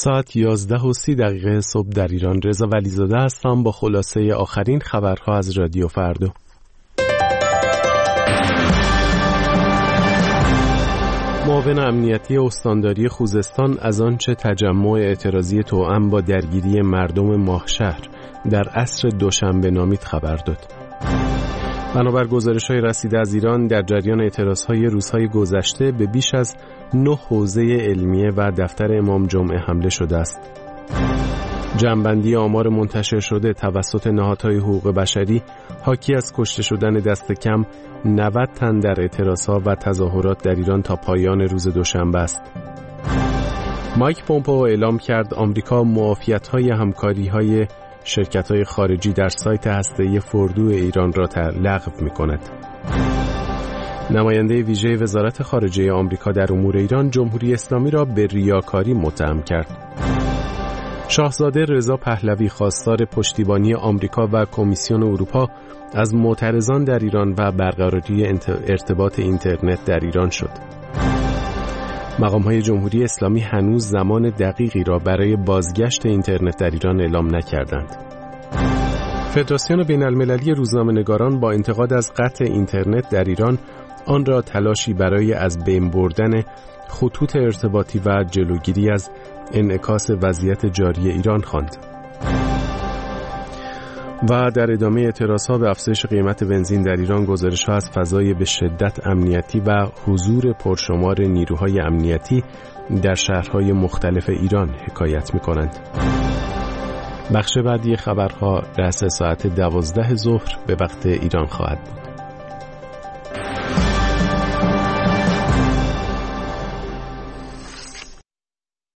ساعت 11:30 صبح در ایران. رضا ولیزاده هستم با خلاصه آخرین خبرها از رادیو فردا. معاون امنیتی استانداری خوزستان از آنچه تجمع اعتراضی توأم با درگیری مردم ماهشهر در عصر دوشنبه نامید خبر داد. بنابر گزارش‌های رسیده از ایران، در جریان اعتراضهای روزهای گذشته به بیش از 9 حوزه علمیه و دفتر امام جمعه حمله شده است. جمع‌بندی آمار منتشر شده توسط نهادهای حقوق بشری حاکی از کشته شدن دست کم 90 تن در اعتراضها و تظاهرات در ایران تا پایان روز دوشنبه است. مایک پومپئو اعلام کرد آمریکا معافیت‌های همکاری‌های شرکت‌های خارجی در سایت هسته‌ای فوردو ایران را لغو می‌کند. نماینده ویژه وزارت خارجه آمریکا در امور ایران جمهوری اسلامی را به ریاکاری متهم کرد. شاهزاده رضا پهلوی خواستار پشتیبانی آمریکا و کمیسیون اروپا از معترضان در ایران و برقراری ارتباط اینترنت در ایران شد. مقام‌های جمهوری اسلامی هنوز زمان دقیقی را برای بازگشت اینترنت در ایران اعلام نکردند. فدراسیون بین‌المللی روزنامه‌نگاران با انتقاد از قطع اینترنت در ایران آن را تلاشی برای از بین بردن خطوط ارتباطی و جلوگیری از انعکاس وضعیت جاری ایران خواند. و در ادامه اعتراضها به افزایش قیمت بنزین در ایران، گزارش‌ها از فضای به شدت امنیتی و حضور پرشمار نیروهای امنیتی در شهرهای مختلف ایران حکایت می‌کنند. بخش بعدی خبرها رأس ساعت 12 ظهر به وقت ایران خواهد بود.